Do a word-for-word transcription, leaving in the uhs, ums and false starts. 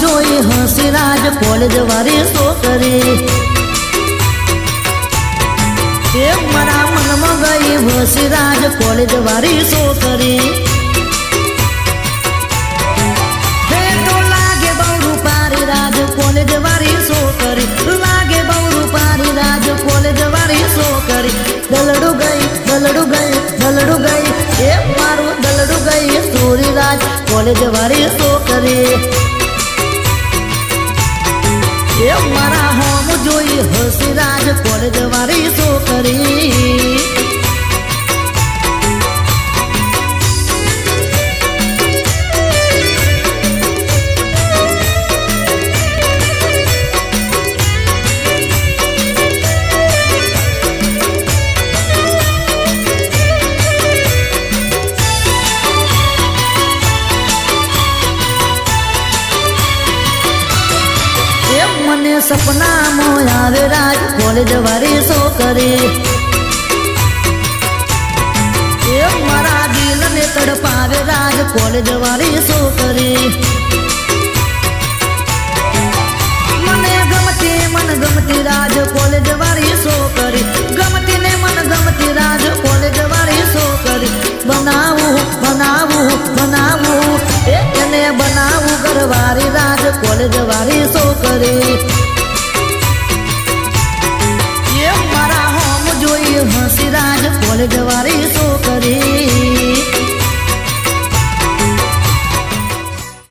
જોઈ હસી રાજ કોલેજ વાળી છોકરી એ મારા મનમાં ગઈ હસી રાજ કોલેજ વાળી છોકરી હે તો લાગે બહુ રૂપારી રાજ કોલેજ વાળી છોકરી લાગે બહુ રૂપારી રાજ કોલેજ વાળી છોકરી દલડું ગઈ દલડું ગઈ દલડું ગઈ એ મારું દલડું ગઈ સોરી રાજ કોલેજ વાળી છોકરી એ મારા હોમ જોઈ હસી રાજ કોલેજ વાળી છોકરી મને સપનામાં આવે રાજ કોલેજ વાળી છોકરી એ મારા દિલને તડપાવે રાજ કોલેજ વાળી છોકરી મને ગમતી મન ગમતી રાજ કોલેજ વાળી છોકરી ગમતી ને મન ગમતી રાજ કોલેજ વાળી છોકરી બનાવું બનાવું બનાવું એને બનાવું ઘરવાળી રાજ કોલેજ વાળી છોકરી એ મારા હોમ જોઈ હસી રાજ કોલેજ વાળી